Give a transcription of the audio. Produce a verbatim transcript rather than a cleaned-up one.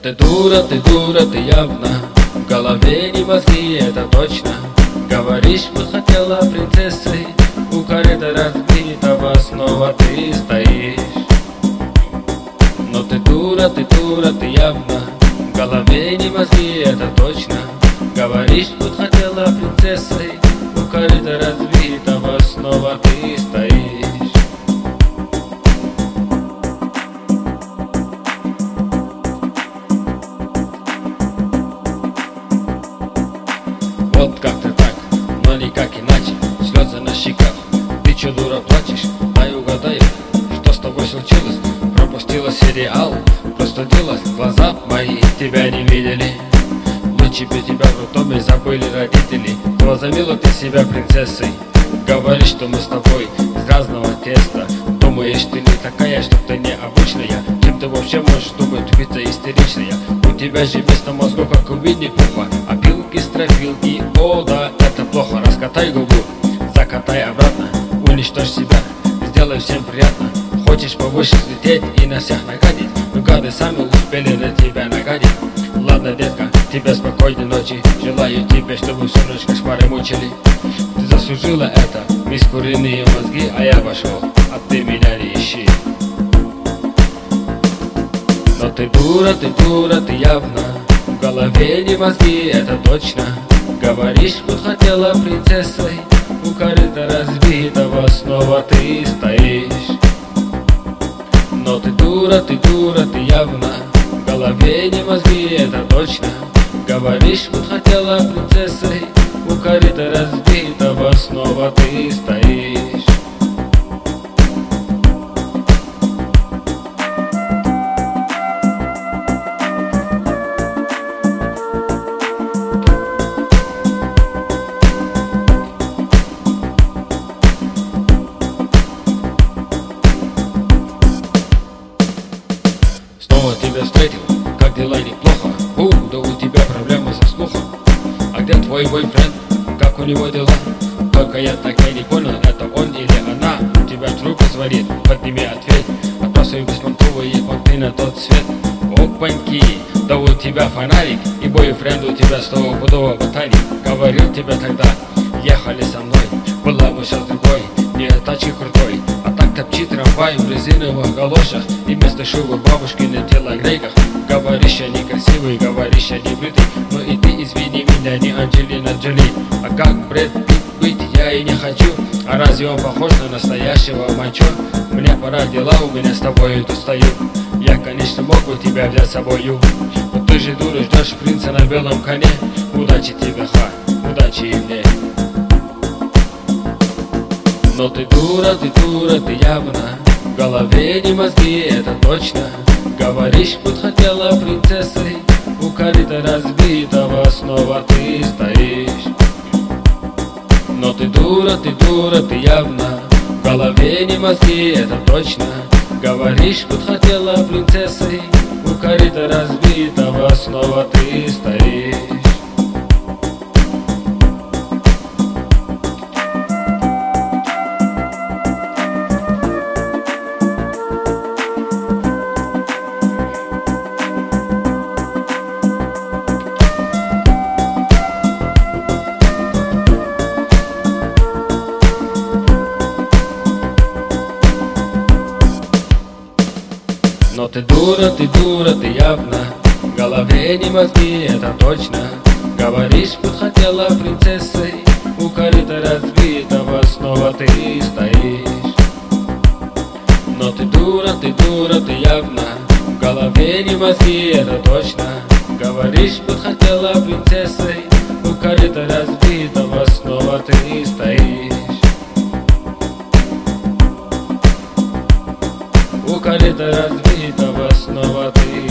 ты дура, ты дура, ты явно. В голове не мозги, это точно. Говоришь, что хотела принцессой. У корыта разбитого снова ты стоишь. Но ты дура, ты дура, ты явно. В голове не мозги, это точно. Говоришь, что хотела принцессой. У корыта разбитого снова ты стоишь. Вот как-то так, но никак иначе. Слезы на щеках, ты чё, дура, плачешь? Дай угадаю, что с тобой случилось? Пропустила сериал, простудилась, глаза мои тебя не видели. Лучше бы тебя в роддоме забыли родители. Ты возомнила ты себя принцессой. Говоришь, что мы с тобой из разного теста. Думаешь, ты не такая, что ты необычная. Чем ты вообще можешь думать, тупица истеричная? У тебя же вместо мозгов, как у Винни-Пуха, опилки, строфилки, о да, это плохо. Раскатай губу, закатай обратно, уничтожь себя, сделай всем приятно. Хочешь повыше взлететь и на всех нагадить, но гады сами успели на тебя нагадить. Ладно, детка, тебе спокойной ночи. Желаю тебе, чтобы всю ночь кошмары мучили. Ты заслужила это, мисс куриные мозги, а я пошел, а ты меня не ищи. Но ты дура, ты дура, ты явно. В голове не мозги, это точно. Говоришь, что хотела принцессой. У корыта разбитого снова ты стоишь. Но ты дура, ты дура, ты явно. В голове не мозги, это точно. Говоришь, что хотела принцессой. У корыта разбитого снова ты стоишь. Снова тебя встретил, как дела, неплохо? У, да у тебя проблемы со слухом. А где твой бойфренд? Как у него дела? Только я так и не понял, это он или она. Тебя трубку звонит, подними ответ. Отбрасывай беспонтовые понты на тот свет. Опаньки, да у тебя фонарик. И бойфренд у тебя стопудово ботаник. Говорил тебе тогда, ехали со мной. Была бы сейчас другой, не тачки крутой. А так топчи трамвай в резиновых галошах. И вместо шубы бабушки на телогрейках. Говоришь, я некрасивый, говоришь, я не бритый. Но и ты извини меня, не Анджелина Джоли. А как Брэд Питт быть я и не хочу. А разве он похож на настоящего мачо? Мне пора, дела у меня с тобой тут стою. Я, конечно, мог бы тебя взять с собою, но ты же дура, ждешь принца на белом коне. Удачи тебе, ха, удачи и мне. Но ты дура, ты дура, ты явно. В голове не мозги, это точно. Говоришь, что хотела принцессой. У корыта разбитого снова ты стоишь. Но ты дура, ты дура, ты явно. В голове не мозги, это точно. Говоришь, что хотела принцессой. У корыта разбитого снова ты стоишь. Но ты дура, ты дура, ты явно. В голове не мозги, это точно. Говоришь, что хотела принцессой. У корыта разбитого снова ты стоишь. Но ты дура, ты дура, ты явно. В голове не мозги, это точно. Говоришь, что хотела принцессой. У корыта разбитого снова ты стоишь. У корыта разбитого снова ты